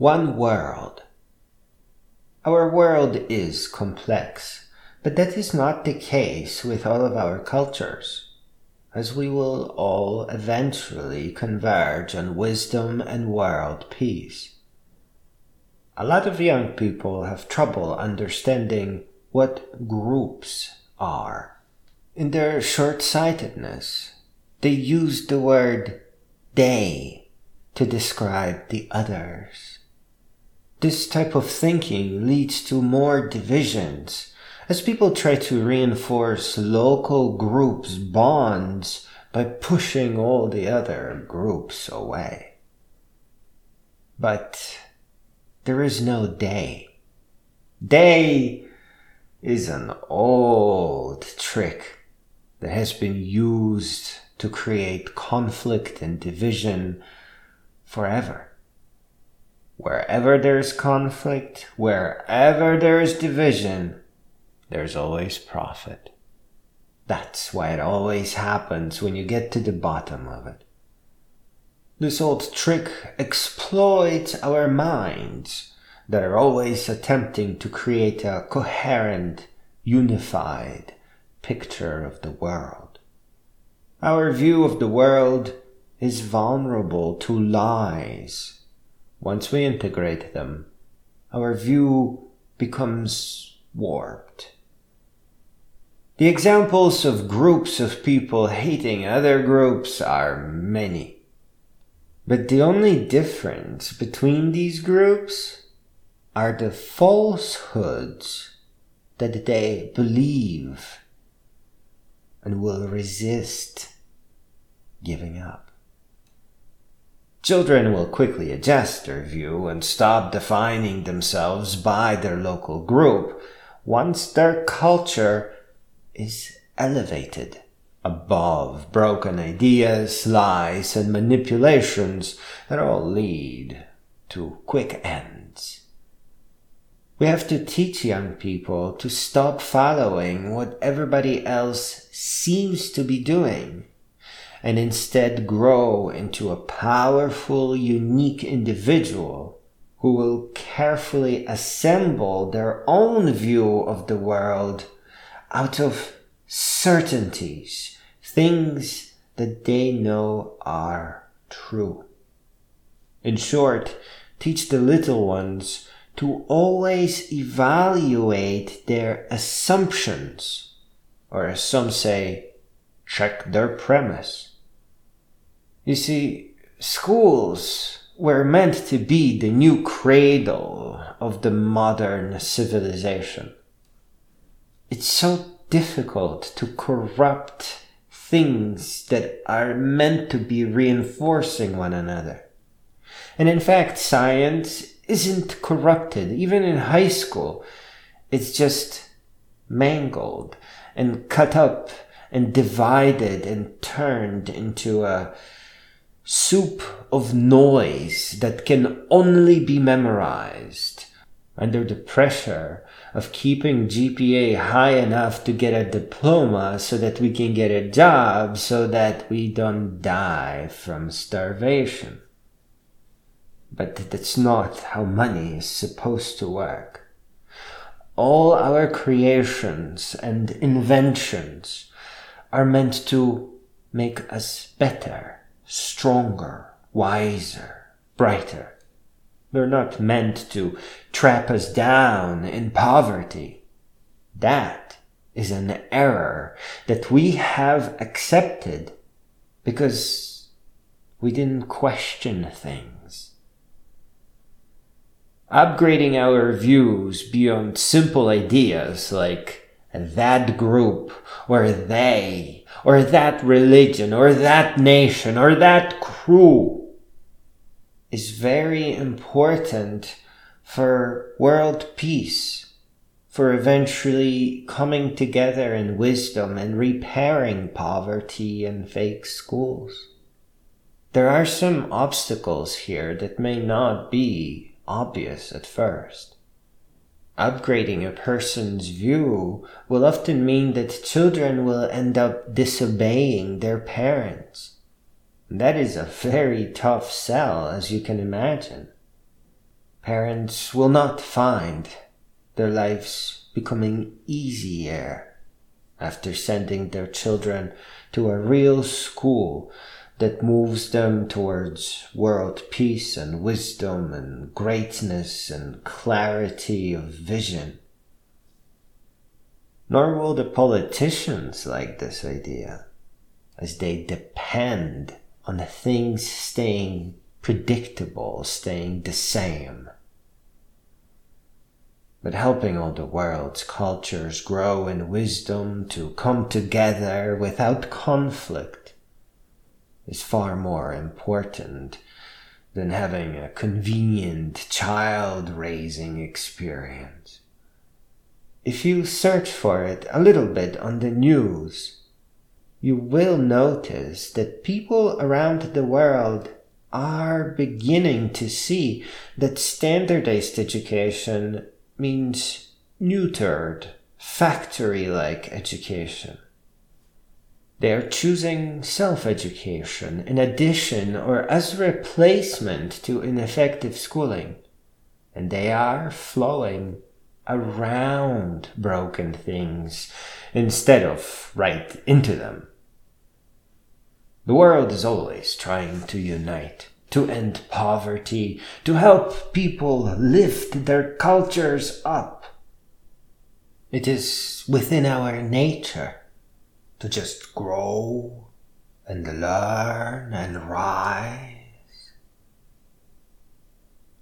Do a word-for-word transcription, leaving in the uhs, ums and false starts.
One world. Our world is complex, but that is not the case with all of our cultures, as we will all eventually converge on wisdom and world peace. A lot of young people have trouble understanding what groups are. In their short-sightedness, they use the word they to describe the others. This type of thinking leads to more divisions, as people try to reinforce local groups' bonds by pushing all the other groups away. But there is no they. They is an old trick that has been used to create conflict and division forever. Wherever there's conflict, wherever there's division, there's always profit. That's why it always happens when you get to the bottom of it. This old trick exploits our minds that are always attempting to create a coherent, unified picture of the world. Our view of the world is vulnerable to lies. Once we integrate them, our view becomes warped. The examples of groups of people hating other groups are many. But the only difference between these groups are the falsehoods that they believe and will resist giving up. Children will quickly adjust their view and stop defining themselves by their local group once their culture is elevated above broken ideas, lies, and manipulations that all lead to quick ends. We have to teach young people to stop following what everybody else seems to be doing, and instead grow into a powerful, unique individual who will carefully assemble their own view of the world out of certainties, things that they know are true. In short, teach the little ones to always evaluate their assumptions, or as some say, check their premise. You see, schools were meant to be the new cradle of the modern civilization. It's so difficult to corrupt things that are meant to be reinforcing one another. And in fact, science isn't corrupted. Even in high school, it's just mangled and cut up and divided and turned into a soup of noise that can only be memorized under the pressure of keeping G P A high enough to get a diploma so that we can get a job so that we don't die from starvation. But that's not how money is supposed to work. All our creations and inventions are meant to make us better, stronger, wiser, brighter. They're not meant to trap us down in poverty. That is an error that we have accepted because we didn't question things. Upgrading our views beyond simple ideas like that group, or they, or that religion, or that nation, or that crew is very important for world peace, for eventually coming together in wisdom and repairing poverty and fake schools. There are some obstacles here that may not be obvious at first. Upgrading a person's view will often mean that children will end up disobeying their parents. That is a very tough sell, as you can imagine. Parents will not find their lives becoming easier after sending their children to a real school that moves them towards world peace and wisdom and greatness and clarity of vision. Nor will the politicians like this idea, as they depend on the things staying predictable, staying the same. But helping all the world's cultures grow in wisdom to come together without conflict is far more important than having a convenient child-raising experience. If you search for it a little bit on the news, you will notice that people around the world are beginning to see that standardized education means neutered, factory-like education. They are choosing self-education in addition or as replacement to ineffective schooling, and they are flowing around broken things instead of right into them. The world is always trying to unite, to end poverty, to help people lift their cultures up. It is within our nature to just grow and learn and rise